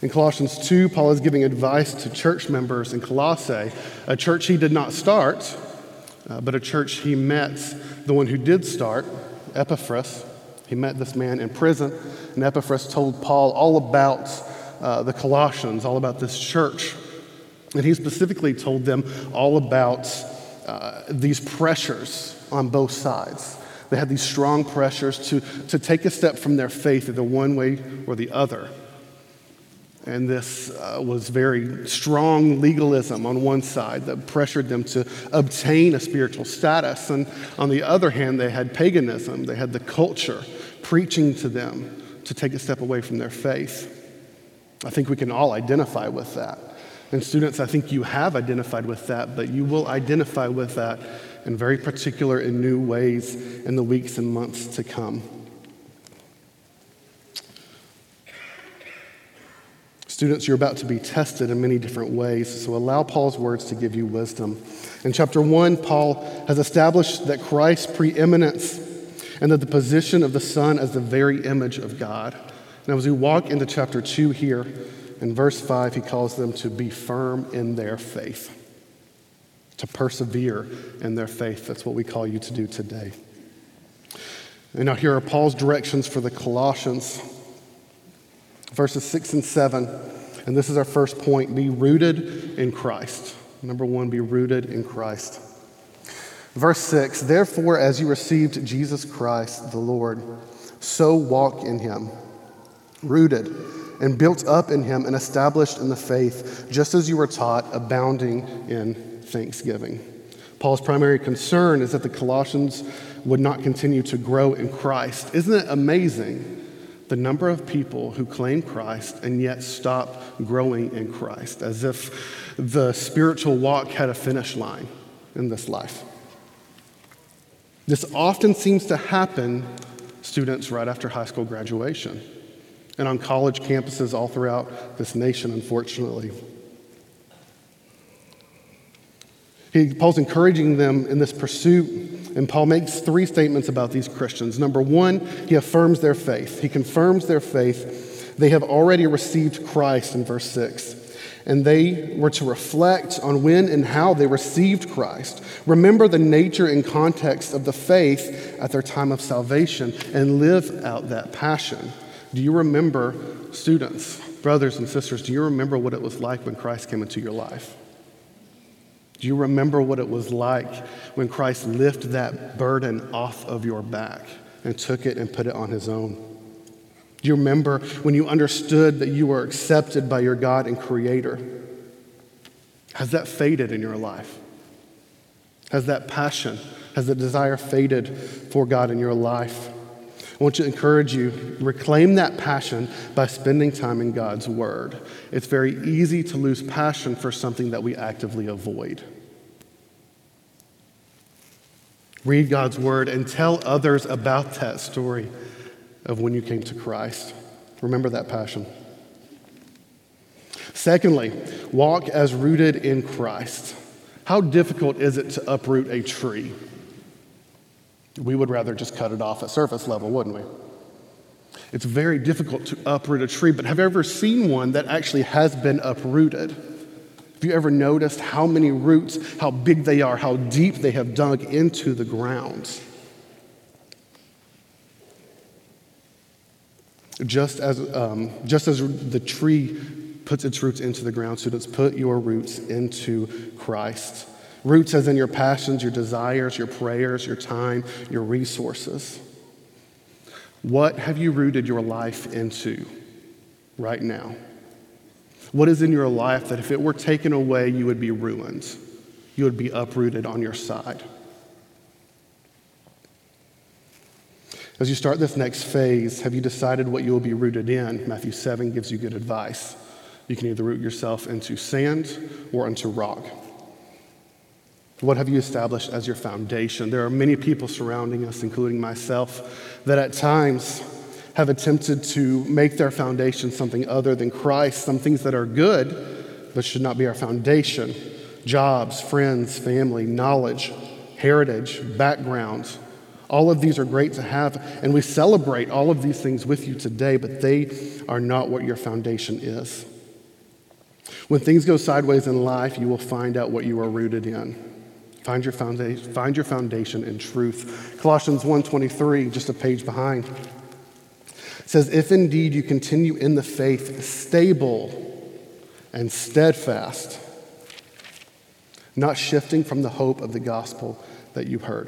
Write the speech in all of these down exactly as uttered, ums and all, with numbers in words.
In Colossians two, Paul is giving advice to church members in Colossae, a church he did not start, uh, but a church he met, the one who did start, Epaphras. He met this man in prison, and Epaphras told Paul all about uh, the Colossians, all about this church. And he specifically told them all about uh, these pressures on both sides. They had these strong pressures to, to take a step from their faith either one way or the other. And this uh, was very strong legalism on one side that pressured them to obtain a spiritual status. And on the other hand, they had paganism. They had the culture preaching to them to take a step away from their faith. I think we can all identify with that. And students, I think you have identified with that, but you will identify with that in very particular and new ways in the weeks and months to come. Students, you're about to be tested in many different ways, so allow Paul's words to give you wisdom. In chapter one, Paul has established that Christ's preeminence and that the position of the Son as the very image of God. Now, as we walk into chapter two here, in verse five, he calls them to be firm in their faith, to persevere in their faith. That's what we call you to do today. And now here are Paul's directions for the Colossians. Verses six and seven, and this is our first point, be rooted in Christ. Number one, be rooted in Christ. Verse six, therefore, as you received Jesus Christ the Lord, so walk in him, rooted and built up in him and established in the faith, just as you were taught, abounding in thanksgiving. Paul's primary concern is that the Colossians would not continue to grow in Christ. Isn't it amazing? The number of people who claim Christ and yet stop growing in Christ, as if the spiritual walk had a finish line in this life. This often seems to happen, students, right after high school graduation and on college campuses all throughout this nation, unfortunately. He, Paul's encouraging them in this pursuit, and Paul makes three statements about these Christians. Number one, he affirms their faith. He confirms their faith. They have already received Christ in verse six, and they were to reflect on when and how they received Christ. Remember the nature and context of the faith at their time of salvation and live out that passion. Do you remember, students, brothers and sisters, do you remember what it was like when Christ came into your life? Do you remember what it was like when Christ lifted that burden off of your back and took it and put it on his own? Do you remember when you understood that you were accepted by your God and Creator? Has that faded in your life? Has that passion, has the desire faded for God in your life? I want to encourage you, reclaim that passion by spending time in God's Word. It's very easy to lose passion for something that we actively avoid. Read God's Word and tell others about that story of when you came to Christ. Remember that passion. Secondly, walk as rooted in Christ. How difficult is it to uproot a tree? We would rather just cut it off at surface level, wouldn't we? It's very difficult to uproot a tree, but have you ever seen one that actually has been uprooted? Have you ever noticed how many roots, how big they are, how deep they have dug into the ground? Just as, um, just as the tree puts its roots into the ground, students, put your roots into Christ. Roots as in your passions, your desires, your prayers, your time, your resources. What have you rooted your life into right now? What is in your life that if it were taken away, you would be ruined? You would be uprooted on your side. As you start this next phase, have you decided what you will be rooted in? Matthew seven gives you good advice. You can either root yourself into sand or into rock. What have you established as your foundation? There are many people surrounding us, including myself, that at times have attempted to make their foundation something other than Christ, some things that are good, but should not be our foundation. Jobs, friends, family, knowledge, heritage, backgrounds. All of these are great to have, and we celebrate all of these things with you today, but they are not what your foundation is. When things go sideways in life, you will find out what you are rooted in. Find your foundation, find your foundation in truth. Colossians one twenty-three, just a page behind, says, if indeed you continue in the faith, stable and steadfast, not shifting from the hope of the gospel that you heard.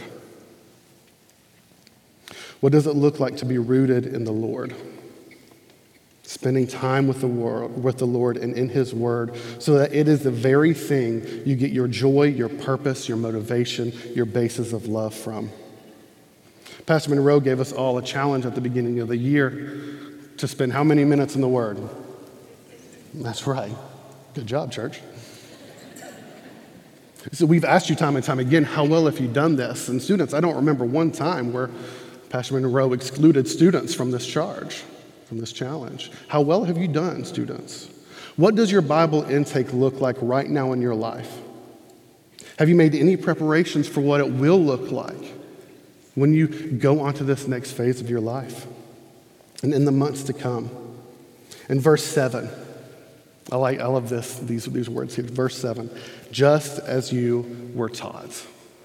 What does it look like to be rooted in the Lord? Spending time with the, world, with the Lord and in his word so that it is the very thing you get your joy, your purpose, your motivation, your basis of love from. Pastor Monroe gave us all a challenge at the beginning of the year to spend how many minutes in the word? That's right. Good job, church. So we've asked you time and time again, how well have you done this? And students, I don't remember one time where Pastor Monroe excluded students from this charge, from this challenge. How well have you done, students? What does your Bible intake look like right now in your life? Have you made any preparations for what it will look like when you go onto this next phase of your life and in the months to come? In verse seven, I like I love this, these, these words here. Verse seven, just as you were taught.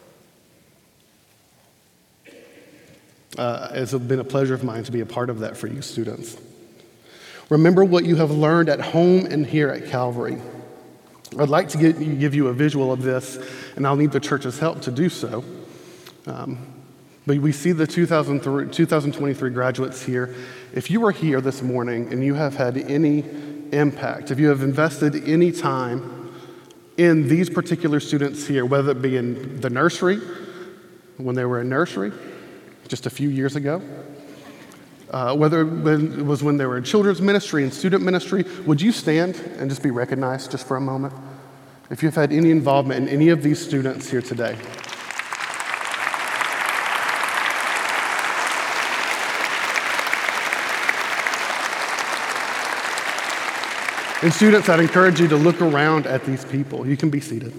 Uh, it's been a pleasure of mine to be a part of that for you students. Remember what you have learned at home and here at Calvary. I'd like to get, give you a visual of this, and I'll need the church's help to do so. Um, but we see the two thousand twenty-three graduates here. If you are here this morning and you have had any impact, if you have invested any time in these particular students here, whether it be in the nursery, when they were in nursery, just a few years ago, uh, whether it was when they were in children's ministry and student ministry, would you stand and just be recognized just for a moment? If you've had any involvement in any of these students here today. And students, I'd encourage you to look around at these people. You can be seated.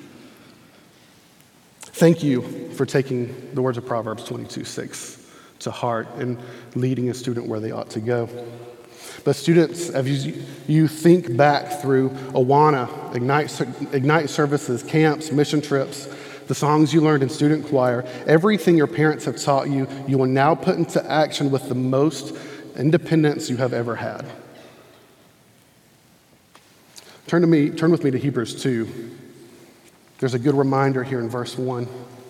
Thank you for taking the words of Proverbs twenty-two six to heart and leading a student where they ought to go. But students, as you, you think back through Awana, Ignite, Ignite services, camps, mission trips, the songs you learned in student choir, everything your parents have taught you, you will now put into action with the most independence you have ever had. Turn to me, turn with me to Hebrews two. There's a good reminder here in verse one.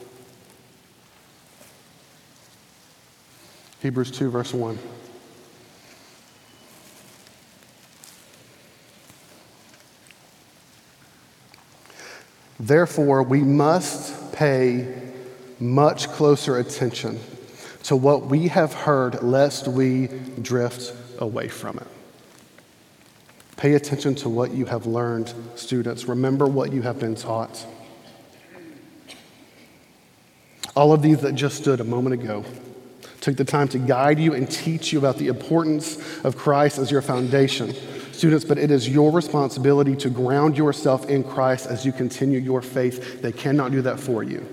Hebrews two, verse one. Therefore, we must pay much closer attention to what we have heard, lest we drift away from it. Pay attention to what you have learned, students. Remember what you have been taught. All of these that just stood a moment ago took the time to guide you and teach you about the importance of Christ as your foundation. Students, but it is your responsibility to ground yourself in Christ as you continue your faith. They cannot do that for you.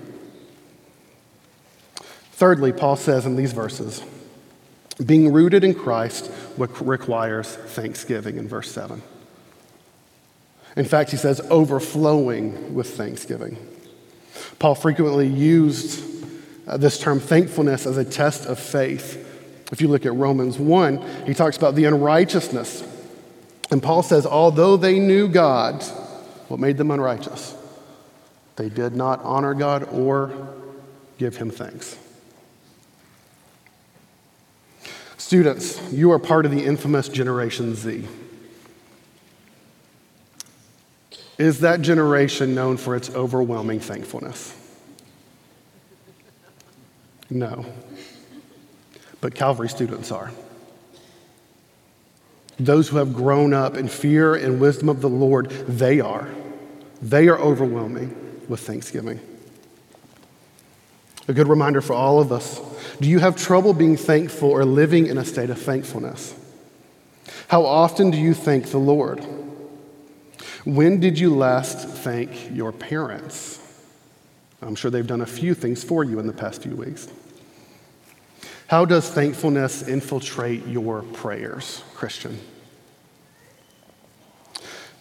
Thirdly, Paul says in these verses, being rooted in Christ requires thanksgiving in verse seven. In fact, he says overflowing with thanksgiving. Paul frequently used uh, this term thankfulness as a test of faith. If you look at Romans one, he talks about the unrighteousness. And Paul says, although they knew God, what made them unrighteous? They did not honor God or give him thanks. Students, you are part of the infamous Generation Z. Is that generation known for its overwhelming thankfulness? No. But Calvary students are. Those who have grown up in fear and wisdom of the Lord, they are. They are overwhelming with thanksgiving. A good reminder for all of us. Do you have trouble being thankful or living in a state of thankfulness? How often do you thank the Lord? When did you last thank your parents? I'm sure they've done a few things for you in the past few weeks. How does thankfulness infiltrate your prayers, Christian?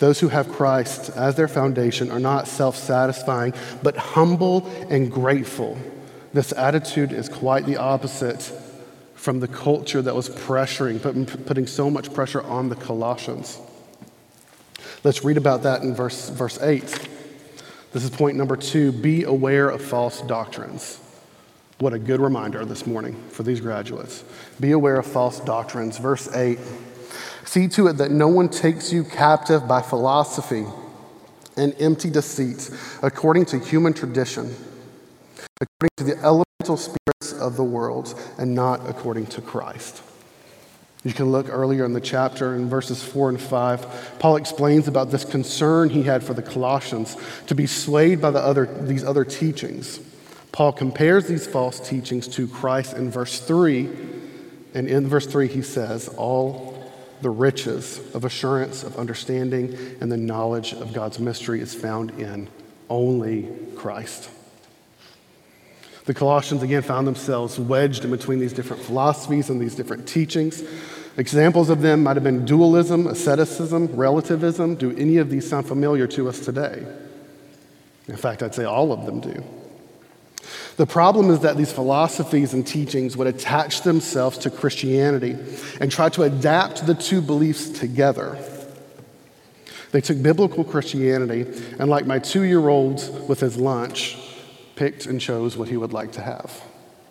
Those who have Christ as their foundation are not self-satisfying, but humble and grateful. This attitude is quite the opposite from the culture that was pressuring, putting, putting so much pressure on the Colossians. Let's read about that in verse, verse eight. This is point number two, be aware of false doctrines. What a good reminder this morning for these graduates. Be aware of false doctrines. Verse eight, see to it that no one takes you captive by philosophy and empty deceit, according to human tradition, according to the elemental spirits of the world, and not according to Christ. You can look earlier in the chapter in verses four and five. Paul explains about this concern he had for the Colossians to be swayed by the other, these other teachings. Paul compares these false teachings to Christ in verse three. And in verse three, he says, all the riches of assurance, of understanding, and the knowledge of God's mystery is found in only Christ. The Colossians, again, found themselves wedged in between these different philosophies and these different teachings. Examples of them might have been dualism, asceticism, relativism. Do any of these sound familiar to us today? In fact, I'd say all of them do. The problem is that these philosophies and teachings would attach themselves to Christianity and try to adapt the two beliefs together. They took biblical Christianity and, like my two-year-old with his lunch, picked and chose what he would like to have.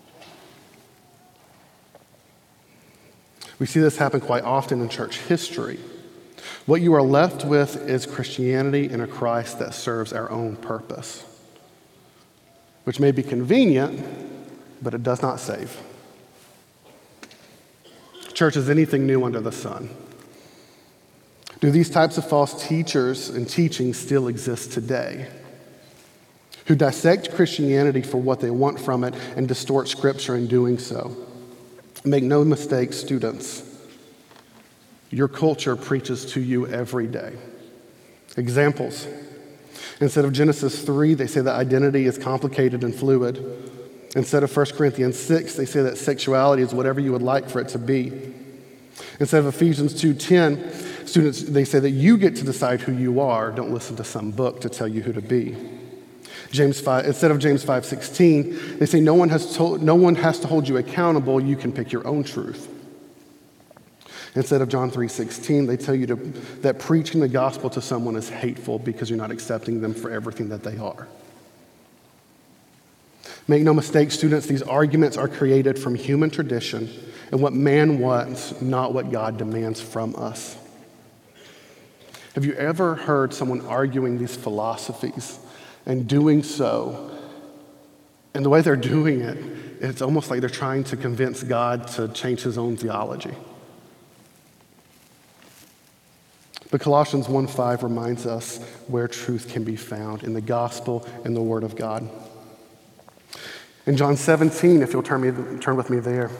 We see this happen quite often in church history. What you are left with is Christianity and a Christ that serves our own purpose, which may be convenient, but it does not save. Church is anything new under the sun. Do these types of false teachers and teachings still exist today, who dissect Christianity for what they want from it and distort Scripture in doing so? Make no mistake, students, your culture preaches to you every day. Examples. Instead of Genesis three, they say that identity is complicated and fluid. Instead of First Corinthians six, they say that sexuality is whatever you would like for it to be. Instead of Ephesians two ten, students, they say that you get to decide who you are. Don't listen to some book to tell you who to be. James five, instead of James five sixteen, they say no one has told, no one has to hold you accountable. You can pick your own truth. Instead of John three sixteen, they tell you to, that preaching the gospel to someone is hateful because you're not accepting them for everything that they are. Make no mistake, students, these arguments are created from human tradition and what man wants, not what God demands from us. Have you ever heard someone arguing these philosophies and doing so, and the way they're doing it, it's almost like they're trying to convince God to change his own theology? But Colossians one five reminds us where truth can be found in the gospel and the word of God. In John seventeen, if you'll turn, me, turn with me there.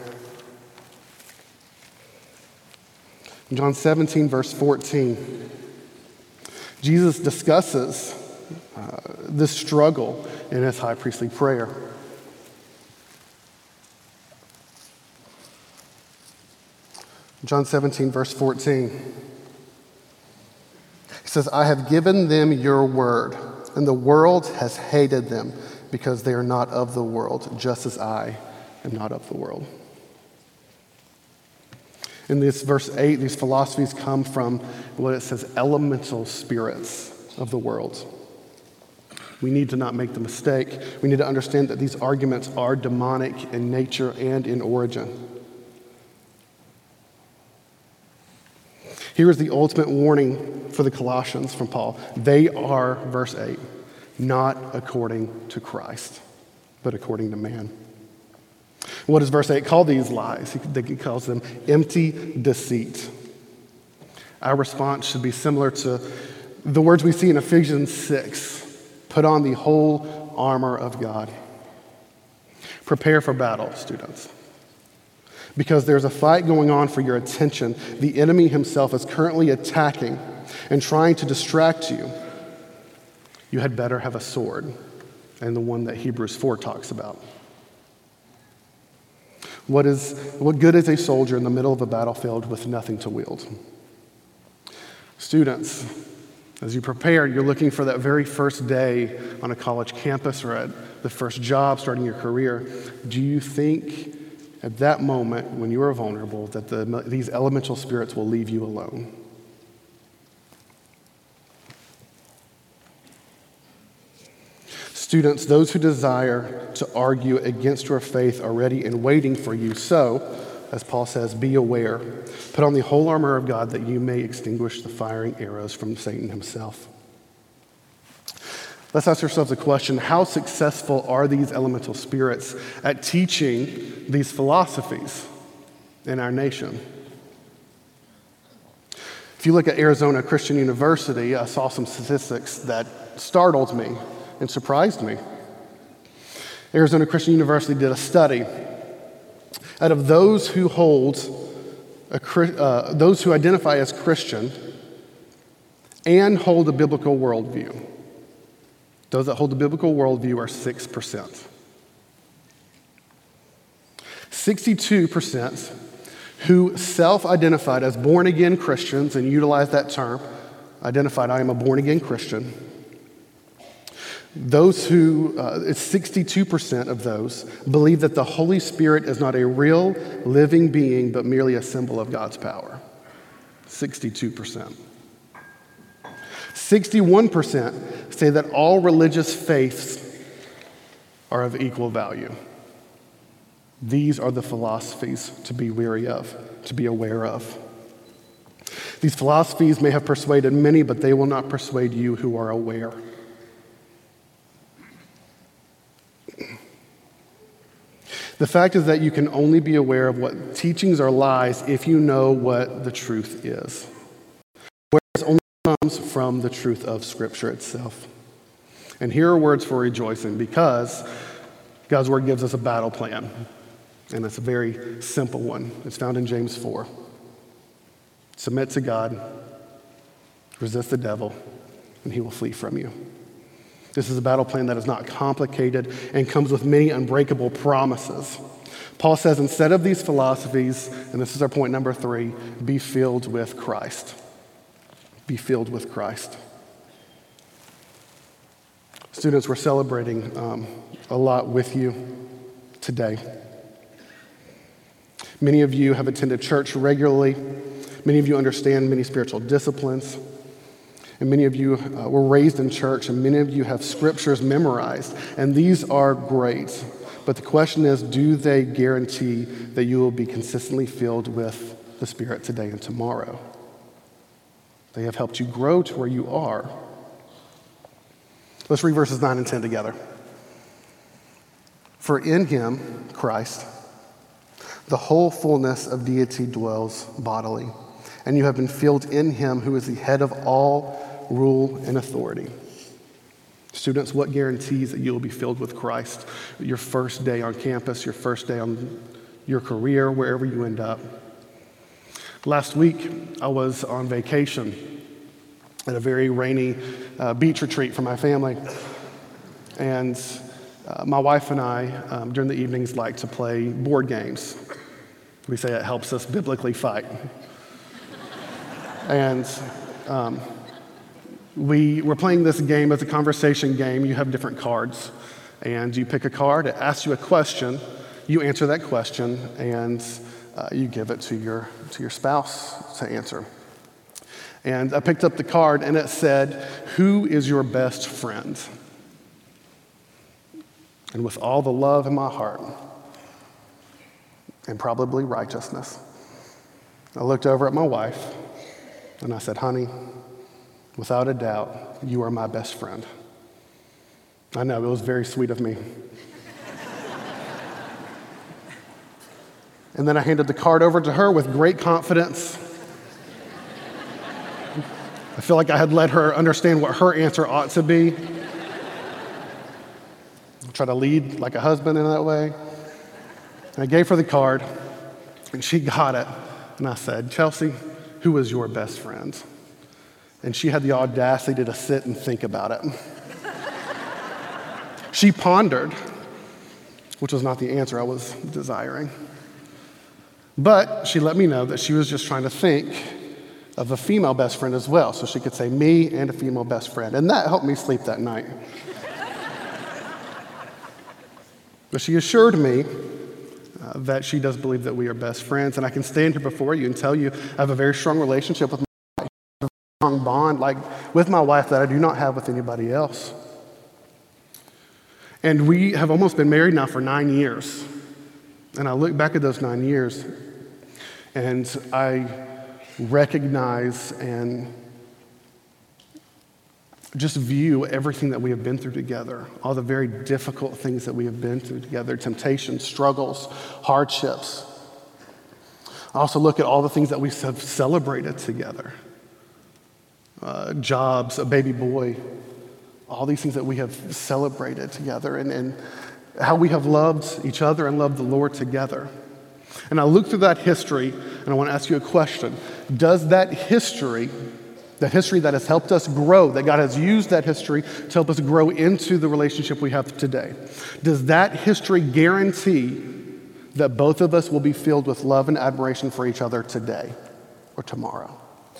In John seventeen, verse fourteen, Jesus discusses uh, this struggle in his high priestly prayer. John seventeen, verse fourteen. He says, I have given them your word, and the world has hated them because they are not of the world, just as I am not of the world. In this verse eight, these philosophies come from what it says, elemental spirits of the world. We need to not make the mistake. We need to understand that these arguments are demonic in nature and in origin. Here is the ultimate warning for the Colossians from Paul. They are, verse eight, not according to Christ, but according to man. What does verse eight call these lies? He calls them empty deceit. Our response should be similar to the words we see in Ephesians six. Put on the whole armor of God. Prepare for battle, students. Because there's a fight going on for your attention. The enemy himself is currently attacking and trying to distract you. You had better have a sword, and the one that Hebrews four talks about. What is what good is a soldier in the middle of a battlefield with nothing to wield? Students, As you prepare, you're looking for that very first day on a college campus or at the first job starting your career. Do you think at that moment when you are vulnerable that the, these elemental spirits will leave you alone? Students, those who desire to argue against your faith are ready and waiting for you. So, as Paul says, be aware. Put on the whole armor of God that you may extinguish the firing arrows from Satan himself. Let's ask ourselves a question. How successful are these elemental spirits at teaching these philosophies in our nation? If you look at Arizona Christian University, I saw some statistics that startled me and surprised me. Arizona Christian University did a study. Out of those who hold, a, uh, those who identify as Christian and hold a biblical worldview, those that hold a biblical worldview are six percent. sixty-two percent who self-identified as born-again Christians and utilize that term, identified, I am a born-again Christian. Those who, uh, it's sixty-two percent of those believe that the Holy Spirit is not a real living being, but merely a symbol of God's power. sixty-two percent. sixty-one percent say that all religious faiths are of equal value. These are the philosophies to be wary of, to be aware of. These philosophies may have persuaded many, but they will not persuade you who are aware. The fact is that you can only be aware of what teachings are lies if you know what the truth is. Whereas only comes from the truth of Scripture itself. And here are words for rejoicing, because God's Word gives us a battle plan. And it's a very simple one. It's found in James four. Submit to God, resist the devil, and he will flee from you. This is a battle plan that is not complicated and comes with many unbreakable promises. Paul says, instead of these philosophies, and this is our point number three, be filled with Christ. Be filled with Christ. Students, we're celebrating um, a lot with you today. Many of you have attended church regularly. Many of you understand many spiritual disciplines. And many of you uh, were raised in church, and many of you have scriptures memorized. And these are great. But the question is, do they guarantee that you will be consistently filled with the Spirit today and tomorrow? They have helped you grow to where you are. Let's read verses nine and ten together. For in him, Christ, the whole fullness of deity dwells bodily, and you have been filled in him who is the head of all rule and authority. Students, what guarantees that you will be filled with Christ your first day on campus, your first day on your career, wherever you end up? Last week, I was on vacation at a very rainy uh, beach retreat for my family. And uh, my wife and I, um, during the evenings, like to play board games. We say it helps us biblically fight. And um, we were playing this game as a conversation game. You have different cards, and you pick a card, it asks you a question, you answer that question, and uh, you give it to your, to your spouse to answer. And I picked up the card, and it said, "Who is your best friend?" And with all the love in my heart, and probably righteousness, I looked over at my wife, and I said, "Honey, without a doubt, you are my best friend." I know, it was very sweet of me. And then I handed the card over to her with great confidence. I feel like I had let her understand what her answer ought to be. Try to lead like a husband in that way. And I gave her the card, and she got it. And I said, "Chelsea, who is your best friend?" And she had the audacity to sit and think about it. She pondered, which was not the answer I was desiring. But she let me know that she was just trying to think of a female best friend as well. So she could say me and a female best friend. And that helped me sleep that night. But she assured me uh, that she does believe that we are best friends. And I can stand here before you and tell you I have a very strong relationship with my wife, a strong bond like with my wife that I do not have with anybody else. And we have almost been married now for nine years. And I look back at those nine years and I recognize and just view everything that we have been through together, all the very difficult things that we have been through together, temptations, struggles, hardships. I also look at all the things that we have celebrated together, uh, jobs, a baby boy, all these things that we have celebrated together, and, and how we have loved each other and loved the Lord together. And I look through that history, and I want to ask you a question. Does that history, that history that has helped us grow, that God has used that history to help us grow into the relationship we have today, does that history guarantee that both of us will be filled with love and admiration for each other today or tomorrow?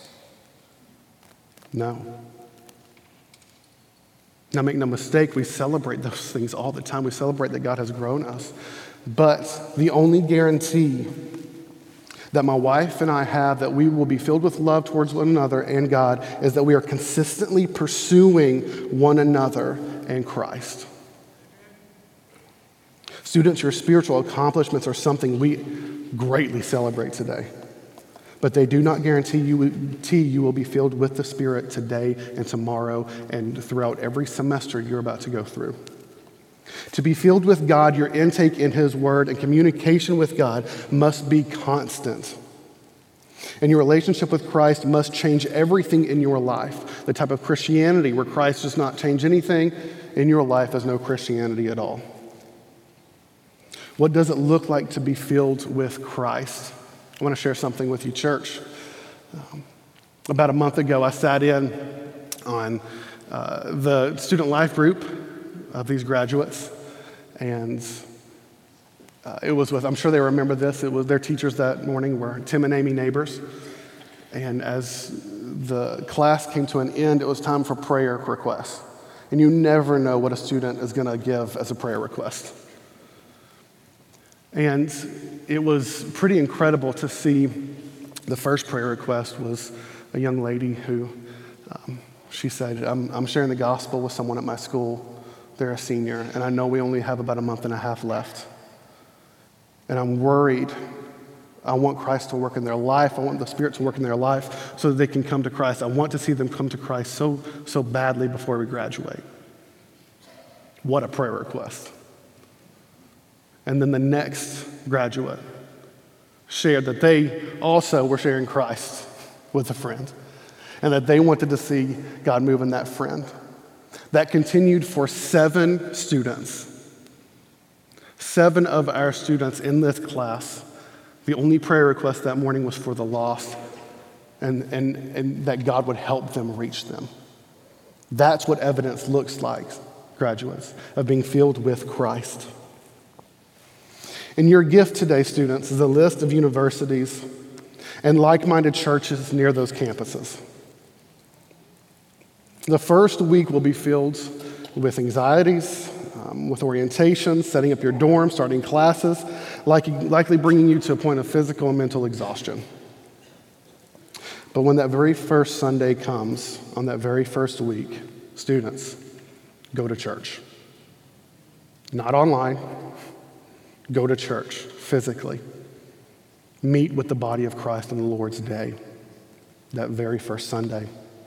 No. Now, make no mistake, we celebrate those things all the time. We celebrate that God has grown us. But the only guarantee that my wife and I have that we will be filled with love towards one another and God is that we are consistently pursuing one another in Christ. Students, your spiritual accomplishments are something we greatly celebrate today. But they do not guarantee you, you will be filled with the Spirit today and tomorrow and throughout every semester you're about to go through. To be filled with God, your intake in His Word and communication with God must be constant. And your relationship with Christ must change everything in your life. The type of Christianity where Christ does not change anything in your life is no Christianity at all. What does it look like to be filled with Christ? I want to share something with you, church. Um, about a month ago, I sat in on uh, the student life group of these graduates, and uh, it was with, I'm sure they remember this, it was their teachers that morning were Tim and Amy Neighbors, and as the class came to an end, it was time for prayer requests, and you never know what a student is going to give as a prayer request. And it was pretty incredible to see. The first prayer request was a young lady who, um, she said, I'm, I'm sharing the gospel with someone at my school. They're a senior, and I know we only have about a month and a half left. And I'm worried. I want Christ to work in their life. I want the Spirit to work in their life so that they can come to Christ. I want to see them come to Christ so, so badly before we graduate. What a prayer request. And then the next graduate shared that they also were sharing Christ with a friend and that they wanted to see God move in that friend. That continued for seven students. Seven of our students in this class, the only prayer request that morning was for the lost and, and, and that God would help them reach them. That's what evidence looks like, graduates, of being filled with Christ. And your gift today, students, is a list of universities and like-minded churches near those campuses. The first week will be filled with anxieties, um, with orientation, setting up your dorm, starting classes, like, likely bringing you to a point of physical and mental exhaustion. But when that very first Sunday comes, on that very first week, students, go to church. Not online. Go to church physically. Meet with the body of Christ on the Lord's Day, that very first Sunday.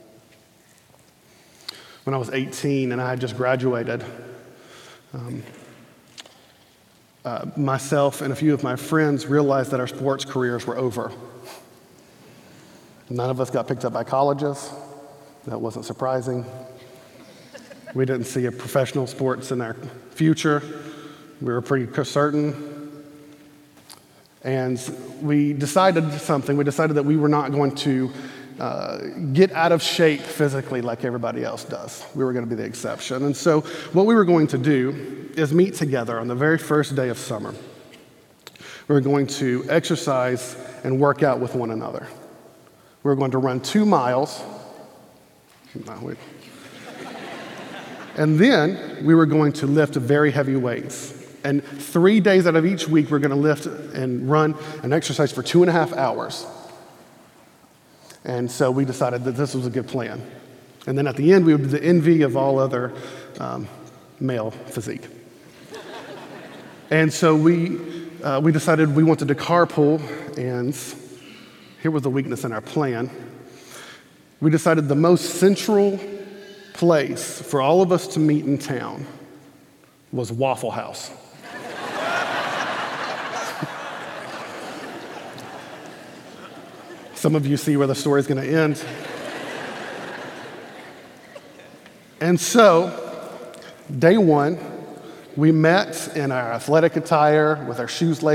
When I was eighteen and I had just graduated, um, uh, myself and a few of my friends realized that our sports careers were over. None of us got picked up by colleges. That wasn't surprising. We didn't see a professional sports in our future. We were pretty certain. And we decided something. We decided that we were not going to uh, get out of shape physically like everybody else does. We were going to be the exception. And so what we were going to do is meet together on the very first day of summer. We were going to exercise and work out with one another. We were going to run two miles. No, wait. And then we were going to lift very heavy weights. And three days out of each week, we're going to lift and run and exercise for two and a half hours. And so we decided that this was a good plan. And then at the end, we would be the envy of all other um, male physique. And so we, uh, we decided we wanted to carpool, and here was the weakness in our plan. We decided the most central place for all of us to meet in town was Waffle House. Some of you see where the story's going to end. And so, day one, we met in our athletic attire with our shoes laced